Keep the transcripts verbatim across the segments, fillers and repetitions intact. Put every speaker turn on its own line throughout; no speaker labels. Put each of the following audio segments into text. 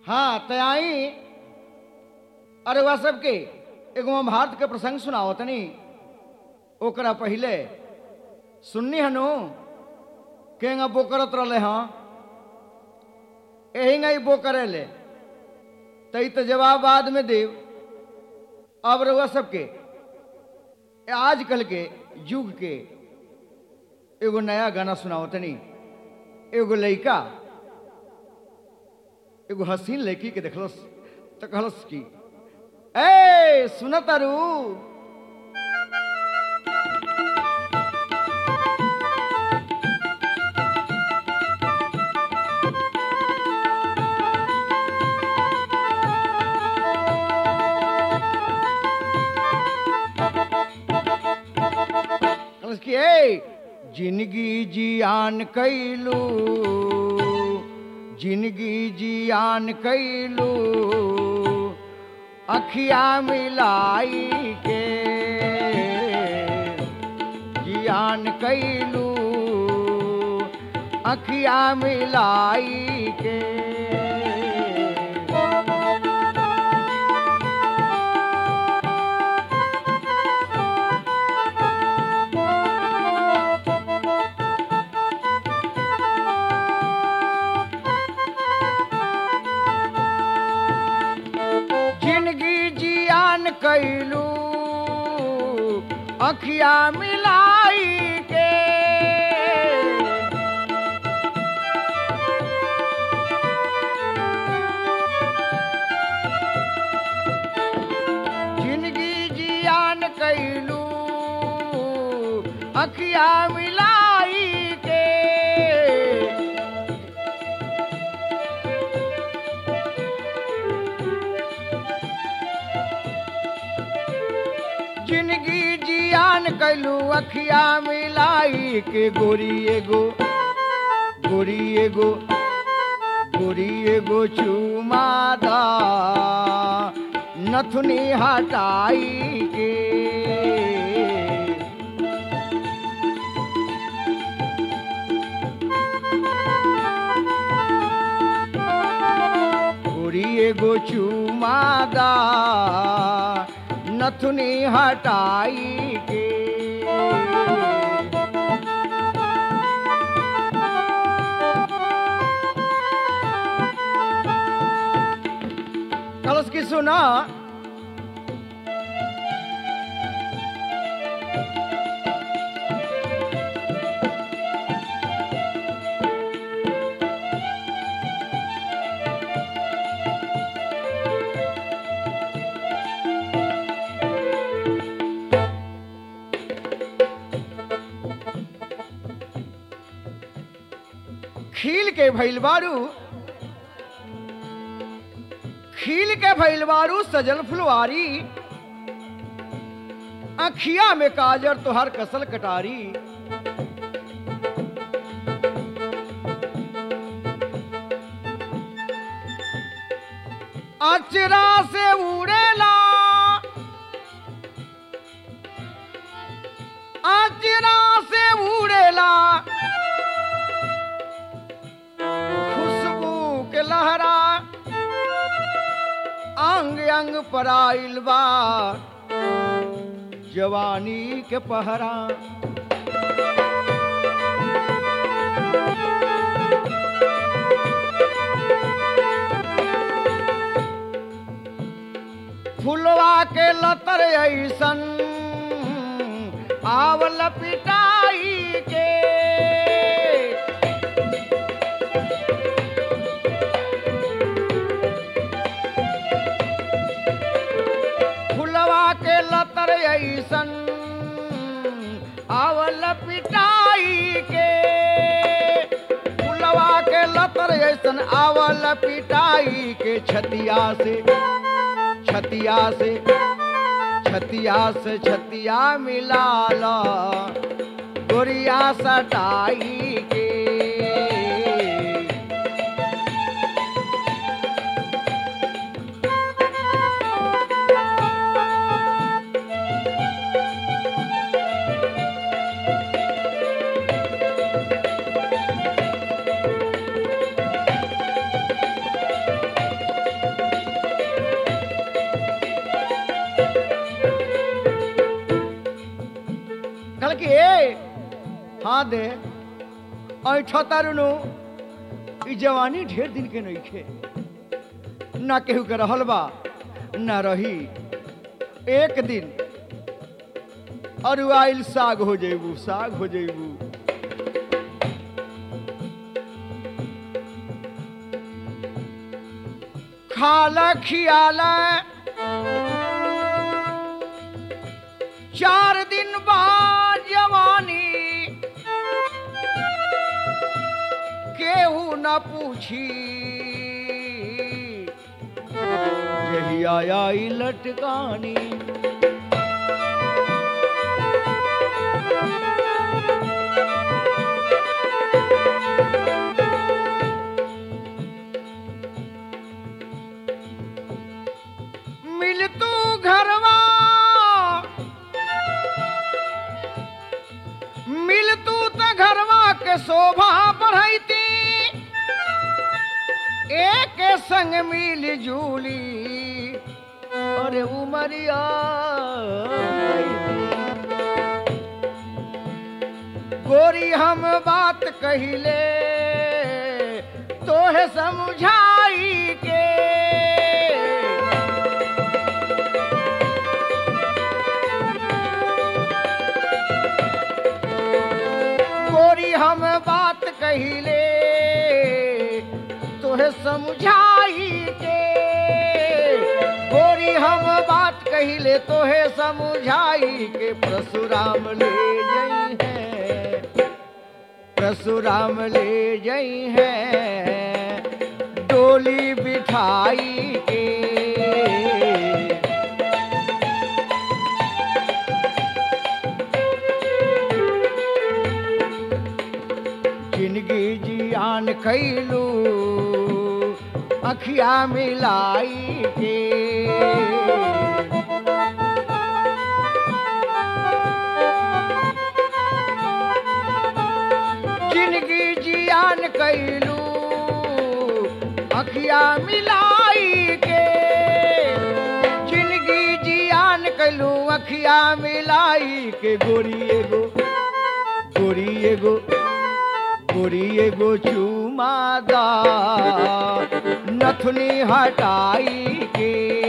हाँ तयाई अरे वह सबके एगो महाभारत के प्रसंग सुनाओ तनी ओकरा पहले सुननी हनु केंगा बो करत रहे हाँ यही बो करे ले तई तो जवाब बाद में देव। अब रउआ सबके आजकल के युग के एगो नया गाना सुनाओ तनी। एगो लड़का एगो हसीन लड़की के देखलस तो कहलस की ए सुन तारू कि ए जिंदगी जियान कैलू जिंदगी जियान कैलू अखिया मिलाई के जियान कैलू अखिया मिलाई के कैलू अखिया मिलाई के जिंदगी जियान कैलू अखिया मिलाई के जिंदगी जियान कैलू अखिया मिलाई के गोरी एगो गोरी एगो गोरी एगो चुमादा नथुनी हटाई के गोरी एगो चुमादा नथुनी हटाई के कलश की सुना खील के भैलवारू खील के भैलवारू सजल फुलवारी अखिया में काजर तो हर कसल कटारी अचरा से उड़ेला अचरा से उड़ेला लहरा अंग अंग पर आइल बा जवानी के पहरा फुलवा के लतर ऐसन आवल पिटाई के लतर ऐसन आवल पिटाई के फुलवा के लतर ऐसन आवल पिटाई के छतिया से छतिया से छतिया से छतिया मिलाला गोरिया सटाई के बढ़ा दे ऐठ तारुनु ई जवानी ढेर दिन के नइखे ना केहू के रहल बा ना रही एक दिन अरुआइल साग हो जेबू साग हो जेबू खाला खियाला चार दिन बाद जवानी केहू न पूछी यही आया लटकानी मिल तू घरवा मिल तू त घरवा के शोभा बढ़ैती एक संग मिल जूली अरे उमरिया गोरी हम बात कहिले तोहे समझाई के गोरी हम बात कहिले तोहे समझाई के गोरी हम बात कहिले तोहे समझाई के परशुराम ले जई है परशुराम ले जई है डोली बिठाई के जिंदगी जियान खैलू अखिया मिलाई के जिंदगी जियान कैलू अखिया मिलाई के जिंदगी जियान कैलू अखिया मिलाई के गोरी एगो गोरी एगो गोरी एगो चुमादा नथुनी हटाई के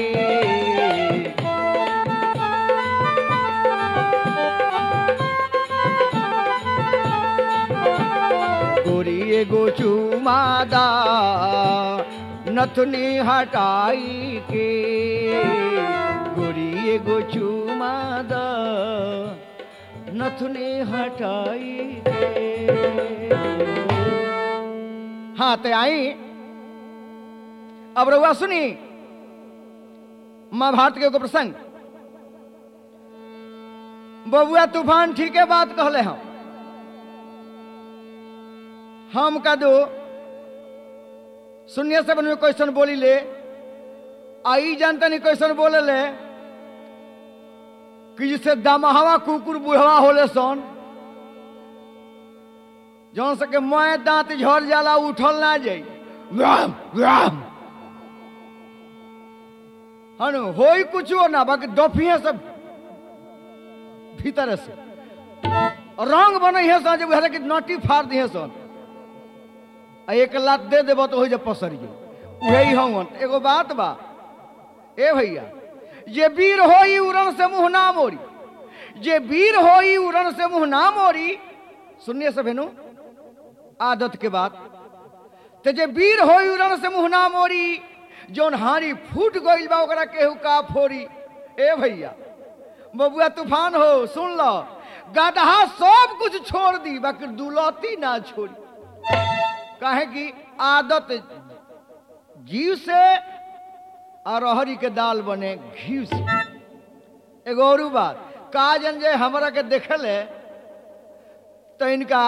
गोरी एगो चुमादा नथुनी हटाई के गोरी एगो चुमादा नथुनी हटाई के हाँ ते आई अब रउआ सुनी महाभारत के एगो प्रसंग बबुआ तूफान ठीक है बात कहले हम हम का दो सुनिए सब में क्वेश्चन बोली ले आई जानता नहीं क्वेश्चन बोले ले कि जिससे दमहवा कुकुर बुढ़वा होले सन जौन सके मोए दांत झड़ जाला उठल ना जाई राम राम हनु होई कुछो ना बाकी डफिए सब भीतर से रंग बने है सन जब कि नाटी फाड़ दिए सन एक लात दे देबो तो हो जा पसर गई वही हूँ एगो बात बा ए भैया जे वीर होई उड़न से मुंह ना मोरी जे वीर होई उड़न से मुंह ना मोरी सुनिए सब हेनु आदत के बात ते जे वीर होई उड़न से मुंह ना मोरी जौन हारी फूट गइल बा ओकरा केहू का फोरी ए भैया बबुआ तूफान हो सुन लो गदहा सब कुछ छोड़ दी बाकी दुलौती ना छोड़ी काहे की आदत जीव से और अरहरी के दाल बने घी से एगो और बात काजन जे हमरा के देखले तो इनका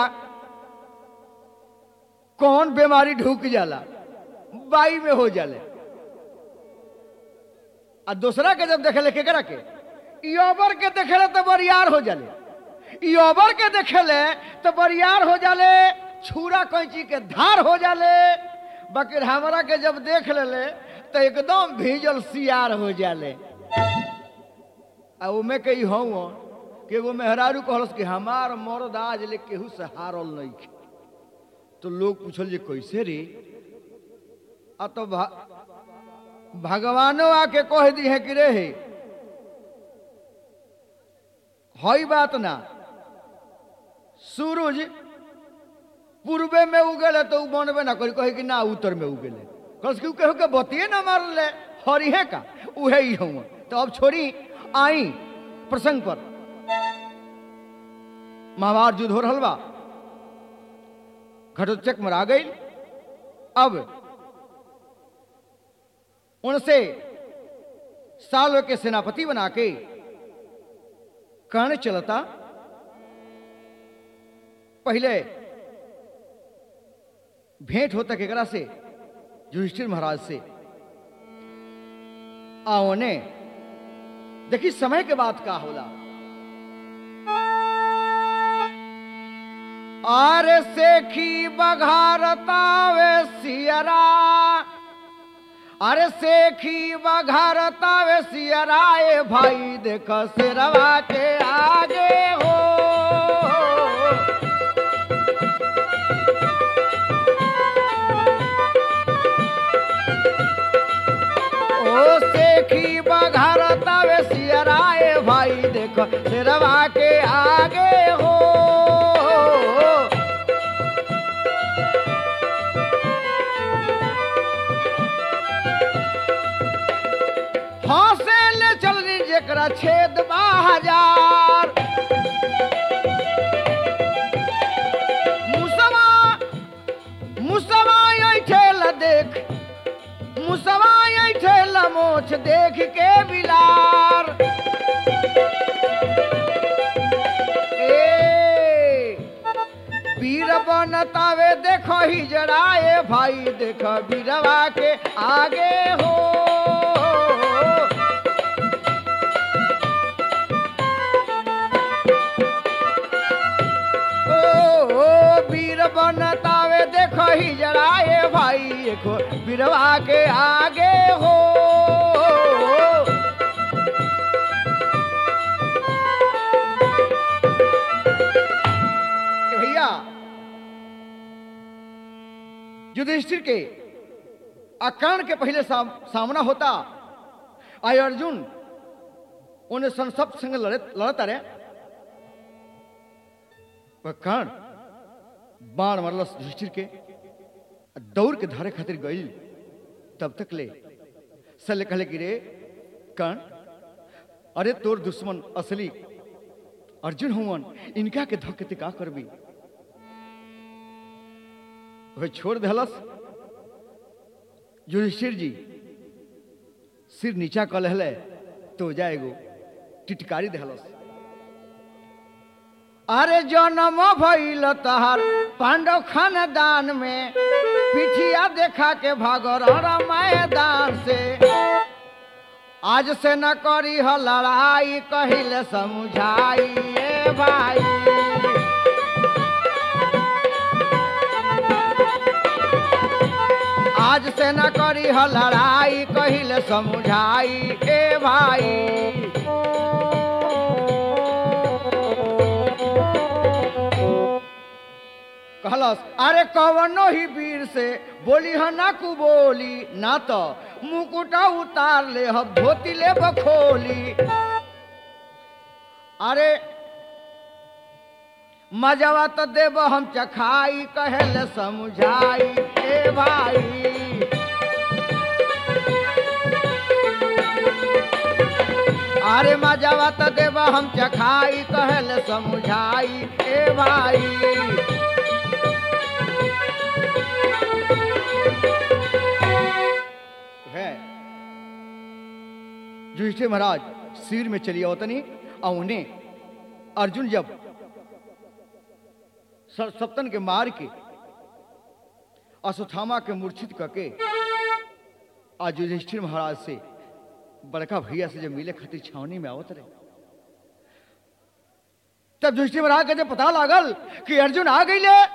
कौन बीमारी ढूक जाला बाई में हो जाले आ दूसरा के जब देखले केकरा के योबर के देखले तो बरियार हो जाले योबर के देखले तो बरियार हो जाले छुरा कैंची के धार हो जाले बाकी हमरा के जब देख ले तो एकदम भीजल सियार हो जाले आ उमे कई हूँ कि एगो मेहरारू कहलस कि हमार मर्द आज ले केहू से हारल नहीं। तो लोग पूछल जे कैसे रे? आ तो भा, भगवानो आके कह दी है कि रे हई बात ना, सूरज पूर्वे में उगल है तो उ बनबे ना करी, कहे कि ना उत्तर में उगल है। कस कि केहू के बतिए ना मार ले हरिहे का उहे ही हूँ। तो अब छोड़ी आई प्रसंग पर। महाभारत युद्ध हो रहल बा, घटोत्कच मरा गई। अब उनसे सालों के सेनापति बना के कर्ण चलता। पहले भेंट होता केकरा से? युधिष्ठिर महाराज से। आओ ने देखी समय के बाद का होला। आरे सेखी बघारतावे सियरा, अरे सेखी बघारतावे सियरा, ए भाई देख सिरवा के आगे हो। ओ सेखी बघारतावे सियरा, ए भाई देख सिरवा के आगे हो। हंसे ले चल रही जेकरा छेद बाजार, मुसवा मुसवा ऐठेल देख, मुसवा ऐठेल मोछ देख के बिलार। ए वीर बनतावे देखो ही जड़ाए, भाई देख वीरवा के आगे हो। बनतावे देखो ही जड़ाए, भाई देखो बिरवा के आगे हो। भैया युधिष्ठिर के अकर्ण के पहले साम, सामना होता। आय अर्जुन उन्हें संसप्त संग लड़ता रहे। कर्ण बाण मरलस युधिष्ठिर के, दौड़ के धारे खातिर गई। तब तक ले सले कहले कि रे कर्ण, अरे तोर दुश्मन असली अर्जुन हुवन, इनका के धोके का करबी? वह छोड़ दहलस। युधिष्ठिर जी सिर नीचा कर लहले तो जाएगो टिटकारी दहलस। अरे जन्म भइल तहार पांडव खानदान में, पिठिया देखा के भागो मैदान से। आज से न करी ह लड़ाई, कहिले समझाई ए भाई। आज से न करी ह लड़ाई, कहिले समझाई ए भाई। कहलस अरे कवनो ही वीर से बोली ह ना कु बोली, ना तो मुकुटा उतार ले हम धोती ले बखोली। अरे मजवा तो देव हम चखाई, कहले समझाई ए भाई। अरे मजवा तो देव हम चखाई, कहले समझाई ए भाई। युधिष्ठिर महाराज सिर में चली आवतनी। और उन्हें अर्जुन जब सप्तन के मार के अश्वत्थामा के मूर्छित करके आज युधिष्ठिर महाराज से बड़का भैया से जब मिले खातिर छावनी में आवत रहे, तब युधिष्ठिर महाराज के जब पता लागल कि अर्जुन आ गई ले,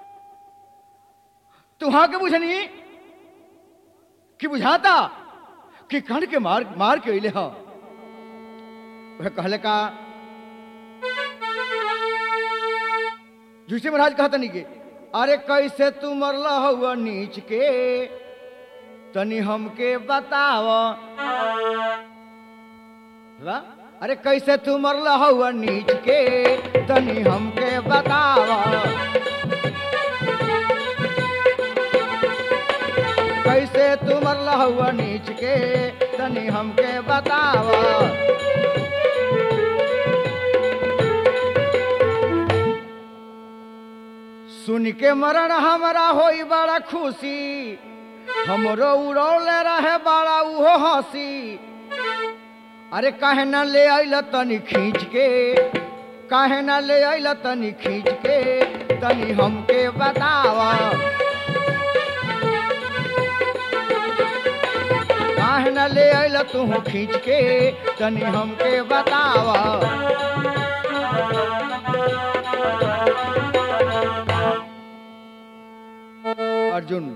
तो वहां के बुझनी कि बुझाता कि कर्ण के मार मार के अले हाँ। वह कहले का जुसे महाराज कहता नहीं के अरे कैसे तू मरल हुआ नीच के तनी हमके बताव अरे कैसे तू मरल हुआ नीच के तनी हमके बताव कैसे तू मरल हुआ नीच के तनी हमके बताव सुन के मरण हमारा होई बड़ा खुशी हमरो उड़ौले रहे बड़ा उहो हंसी अरे काहे ना ले आइल तनी खींच के काहे ना ले आइल तनी खींच के तनी हमके बतावा काहे ना ले आइल तू खींच के तनी हमके बतावा अर्जुन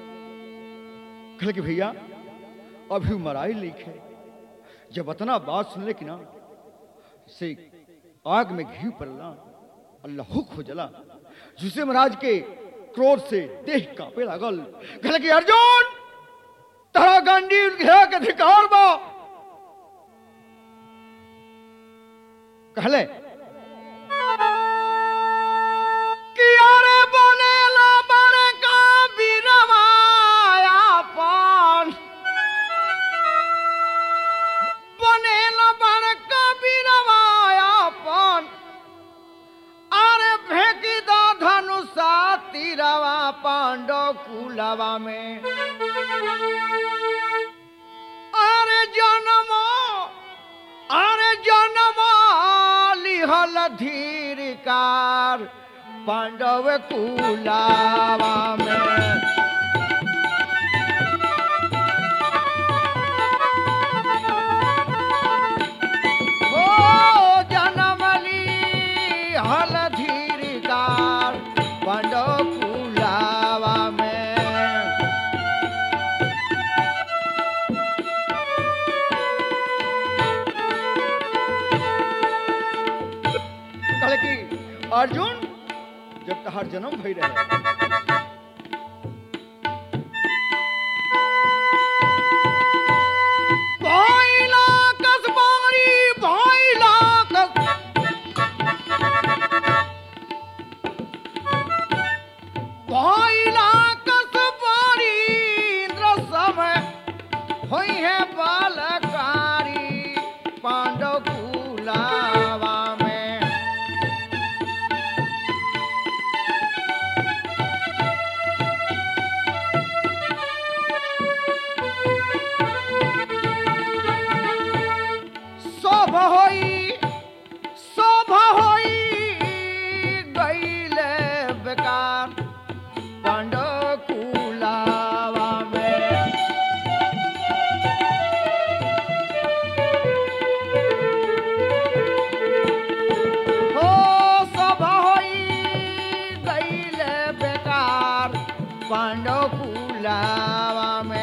कल के भैया अभी मराई लिखे जब इतना बात सुन ले कि ना से आग में घी पड़ना अल्लाह हो जला जिसे महाराज के क्रोध से देह कांपे लागल कल के अर्जुन तारा गंडी घेरा के धिकार बा कहले कि अरे बनेला बड़े का बीरवाया पान बनेला बड़े का बीरवाया पान अरे फेंकी दो धनुषा तीरवा पांडव कुलवा में अरे जन्मो अरे जन्मो लिहल धीरकार पांडव कुलावा में ओ जनमली हल धीरकार पांडव कुलावा में कल की अर्जुन जब तहार जन्म भई रहे भइला कसबारी भइला कस भइला कसबारी इंद्र समय होई है बालकारी पांडव कुलावा में शोभा होई शोभा होई गईले बेकार पांडव कुलावा में हो शोभा होई गईले बेकार पांडव कुलावा में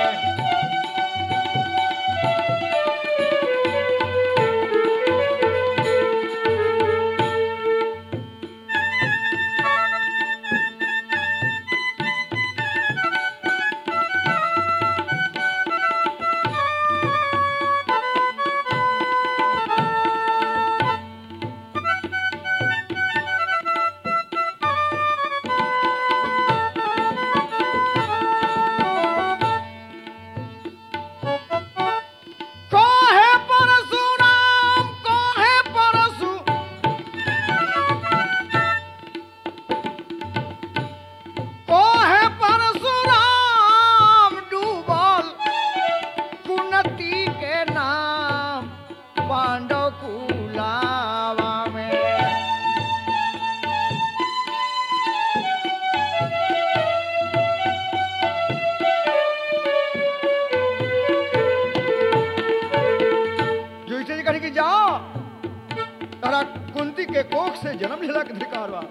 कोहे परशुराम कोहे परशु कोहे परशुराम डूबल कुनती के नाम पांडव कुलावा में जो इसे कही कि जाओ तारा कुंती के कोख से जन्म लेला के धिकार बा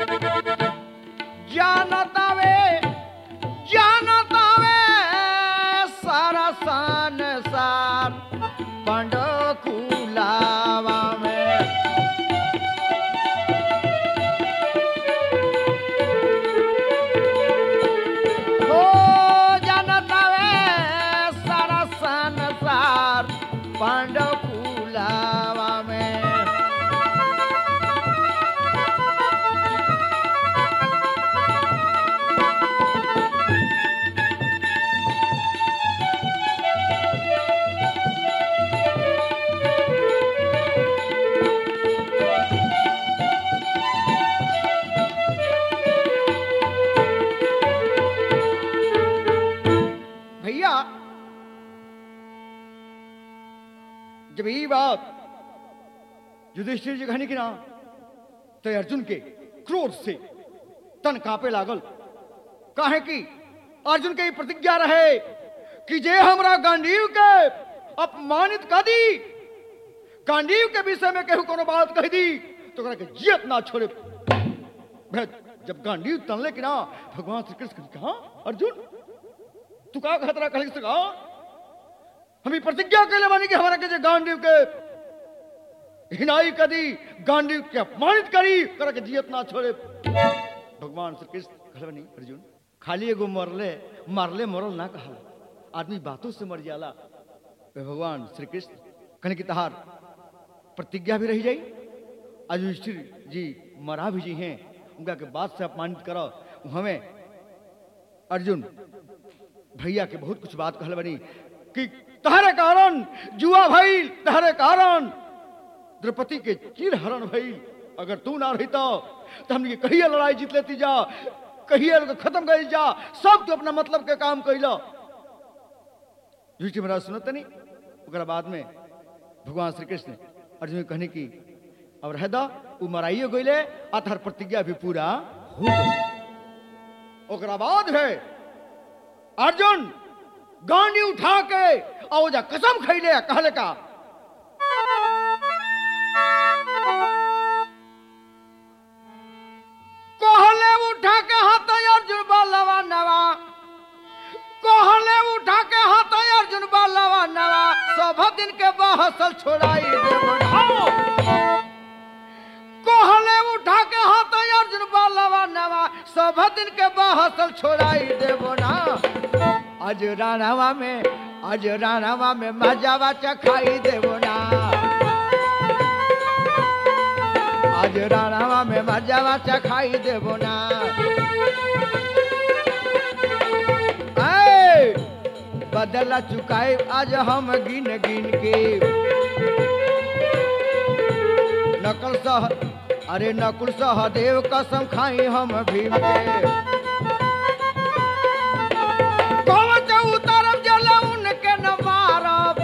जानतावे जानतावे सारा संसार पांडव कुलावा में जब ये बात युधिष्ठिर जी कहने की ना तो अर्जुन के क्रोध से तन कांपे लागल। काहे कि अर्जुन के प्रतिज्ञा रहे कि जे हमरा गांडीव के अपमानित कर दी, गांडीव के विषय में केहू कोनो बात कह दी तो करा के जियत ना छोड़े। जब गांडीव तनले कि ना भगवान श्री कृष्ण कहा अर्जुन तू का खतरा कह सका, हम प्रतिज्ञा कैले बानी कि हमारा के जे गांडीव के हिनाई कदी, गांडीव के अपमानित करी, करा के जियत ना छोड़े। भगवान श्री कृष्ण कहले नहीं अर्जुन खाली एगो मरले मारले मरल ना कहल, आदमी बातों से मर जाला। भगवान श्री कृष्ण कहने की तहार प्रतिज्ञा भी रही जाई, आज युधिष्ठिर जी मरा भी जी हैं, उनका के बात से अपमानित करो। हमें अर्जुन भैया के बहुत कुछ बात कहल बनी कि तहरे कारण जुआ भइल, तहरे कारण द्रौपदी के चिर हरण भइल, अगर तू ना रही तो हमने कहिए लड़ाई जीत लेती जा, कहिए खत्म कर जा, सब तो अपना मतलब के काम कैलो। युधिष्ठिर महाराज सुनते नहीं। ओकरा बाद में भगवान श्री कृष्ण अर्जुन कहने की अब रह दा उ मराइयो गईले आ तहर प्रतिज्ञा भी पूरा हो गई। ओकरा बाद है अर्जुन गांडी उठा के आओ जा कसम खैले कहले का कहले उठा के हाथ अर्जुन बलवा नवा, कहले उठा के हाथ अर्जुन बलवा नवा, सब दिन के बहसल छोड़ाई देबो ना। कहले उठा के हाथ अर्जुन बलवा नवा, सब दिन के बहसल छोड़ाई देबो ना। आज रानावा में आज रानावा में मजावा चखाई देबो ना, आज रानावा में मजावा चखाई देबो ना। ऐ बदला चुकाए आज हम गिन गिन के, नकल सह अरे नकुल सहदेव कसम खाई हम भीम के। कवच उतरम जल उनके न मारब,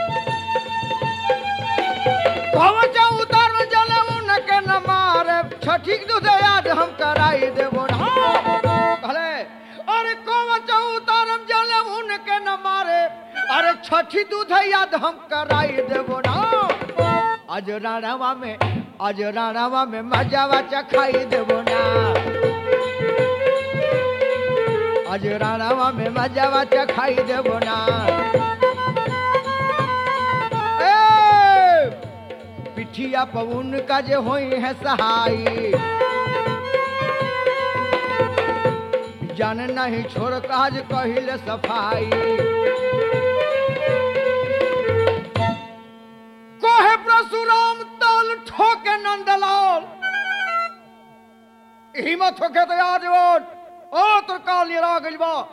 कवच उतरम जल उनके न मारब, छठी दूध याद हम कराई देबो ना। कहले अरे कवच उतरम जल उनके न मारे, अरे छठी दूध याद हम कराई देबो ना। आज राणावा में आज राणावा में मजावा चखाई देबो ना, आज राणावा में मजावा चखाई देबो ना। ए पिठिया पवन का जे होई है सहाई, जान नहीं छोड़ काज कहिले सफाई। कोहे परशुराम ताल ठोके नंदलाल, हिम्मत होके तो आज वोट ओ तो काल ये रा गइल बा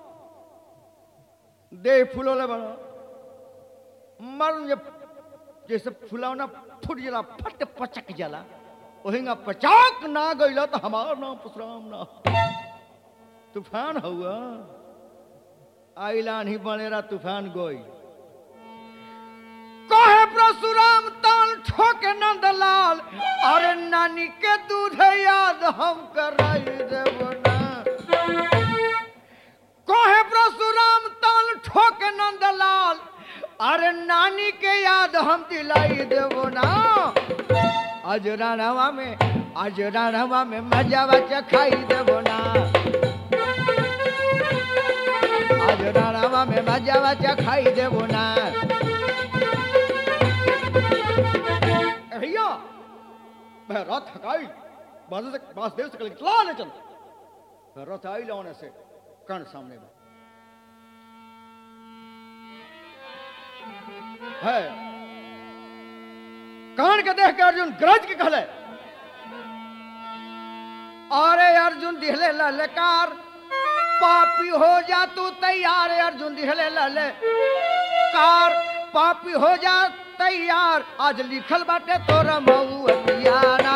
दे फूलोले बना मर जैसे फुलावना फुट जाला फट पचक जाला, ओहिंगा पचाक ना गइला तो हमार नाम परशुराम ना। तूफान हुआ आइलान ही बनेरा तूफान गोई। कहे परशुराम ताल ठोके नंदलाल, अरे नानी के दूध याद हम कराई देबो ना। कहे परशुराम ताल ठोके नंदलाल, अरे नानी के याद हम दिलाई देबो ना। आज राणावा में आज राणावा में मजावा चखाई देबो ना, आज राणावा में मजावा चखाई देबो ना। भैया मैं रथ हकाई बाजू से वासुदेव से कल चला ले चल, मैं रथ आई लाने से कर्ण सामने में है। कर्ण के देख के अर्जुन गरज के कहले, अरे अर्जुन दिहले ललकार, पापी हो जा तू तैयार। अर्जुन दिहले ललकार, पापी हो जा तैयार। आज लिखल बाटे तोरा मऊअतियाना,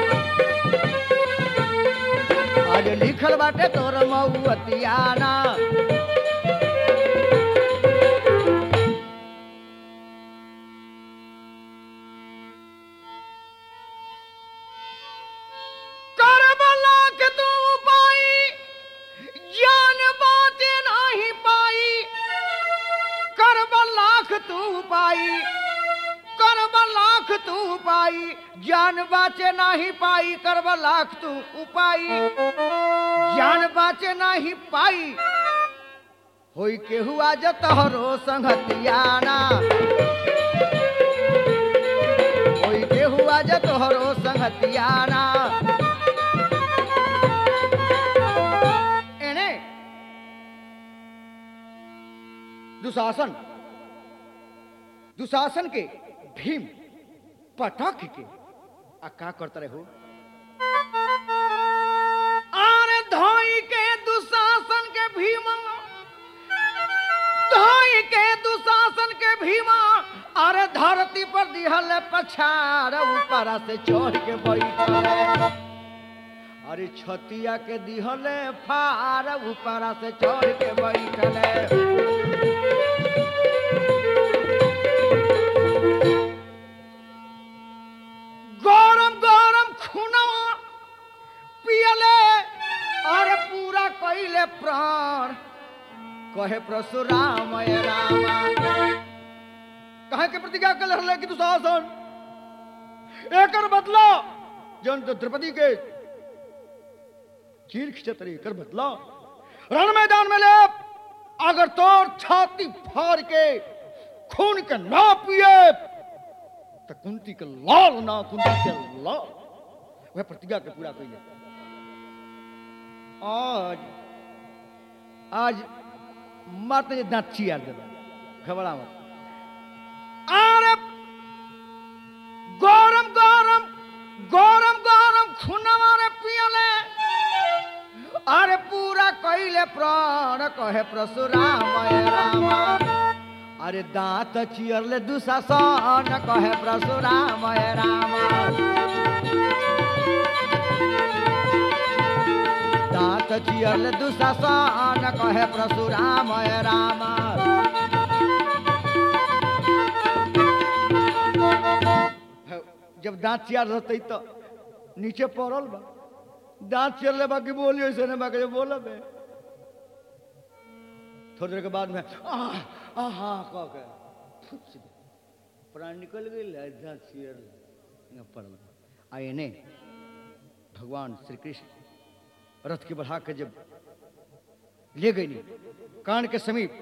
आज लिखल बाटे तोरा मऊअतियाना। तू पाई करब लाख तू पाई जान बाचे नाही पाई करब लाख तू उपाई जान बाचे नाही पाई होई के हुआ जतहरो संगतियाना होई के हुआ जतहरो संगतियाना एने दुशासन दुशासन के भीम पटक के आ का करता रहे हो आरे धोई के दुशासन के भीम धोई के दुशासन के भीमा अरे धरती पर दिहल पछाड़ ऊपर से चढ़ के बैठल अरे छतिया के दिहल फार ऊपर से चढ़ के बैठल गरम गरम खूनवा पियले अरे पूरा कैले प्राण कहे परशुराम रामा कहे के प्रतिज्ञा कर रहे कि दुशासन एकर बदला जन तो द्रौपदी के चीर खिंचत रही कर बदला रण मैदान में ले अगर तोर छाती फाड़ के खून के ना पिए तो कुंती के लाल ना कुंती के लाल वह प्रतिज्ञा के पूरा करिए आज आज मत दांत चियार दे घबरा मत अरे गरम गरम गरम गरम खूनवा रे पियले अरे पूरा कैले प्राण कहे परशुराम रामा अरे दांत चियरले दुशासन कहे परशुराम रामा दांत चियरले दुशासन कहे परशुराम रामा जब दांत चियर रहते तो नीचे पड़ल बा दांत चियरले बाकी बोली ऐसे नहीं बाकी बोलब थोड़ी देर के बाद में आ हाँ कह के प्राण निकल गई दांत चियर पड़ल आए ने भगवान श्री कृष्ण रथ की बढ़ा के जब ले गई नहीं कान के समीप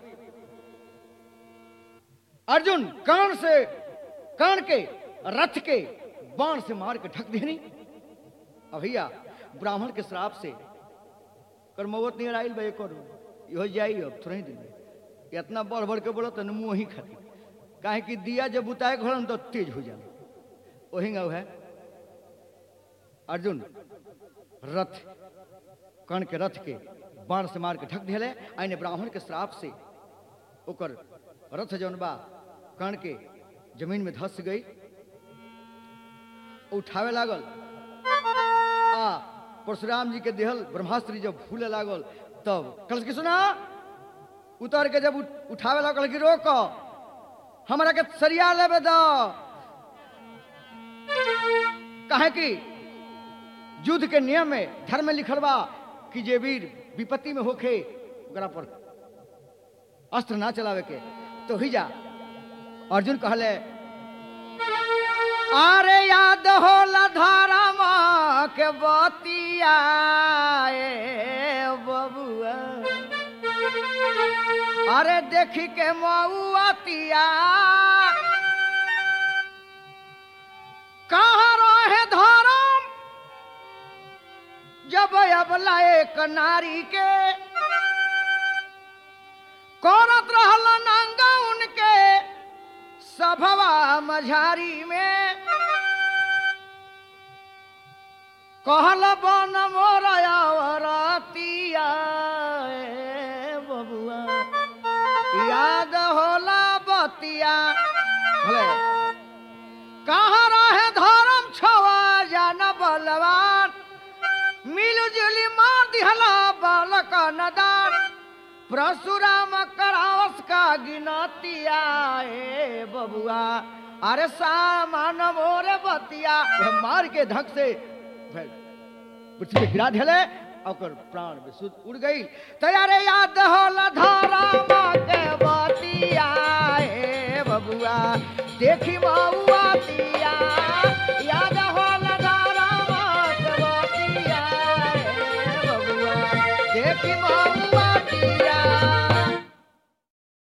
अर्जुन कान से कान के रथ के बाण से मार के ढक देनी अब भैया ब्राह्मण के श्राप से कर्मवत नहीं आयल भाई करो यो जाई अब थोड़ा ही दिन इतना बढ़ बढ़ के बोला तो मुँह ही खाती काहे कि दिया जब बुताए घर तो तेज हो जाए वही गौ है अर्जुन रथ कर्ण के रथ के बाण से मार के ढक दिले आने ब्राह्मण के श्राप से ओकर रथ जौन बा कर्ण के जमीन में धस गई उठावे लागल आ परशुराम जी के देहल ब्रह्मास्त्र जब फूले लागल तब कल की सुना उतर के जब उठावे लागल कि रोक हमरा के सरिया लेबे दो काहे कि युद्ध के नियम में धर्म में लिखल बा कि जे वीर विपत्ति में होखे ओकरा पर अस्त्र ना चलावे के तो ही जा अर्जुन कहले अरे याद होला धर्म के बतिया बबुआ अरे देखी के मऊतिया कहाँ रहे धर्म जब अबला एक नारी के करत रहल नंगा उनके सभवा मझारी में कहल बन मोरतिया बबुआ याद होला बतिया कहाँ रहे धर्म छवा जान बलवान मिलजुली मार दिहला बालक नदान परशुराम करावस का गिनतिया ए बबुआ अरे सामान मोरे बतिया मार के धक से पृथ्वी पे गिरा ढेले और प्राण विशुद्ध उड़ गई तैयारे याद होला धर्म के बतिया ए देखी महुआ तिया याद हो लगा रामा के बतिया रे बबुआ देखी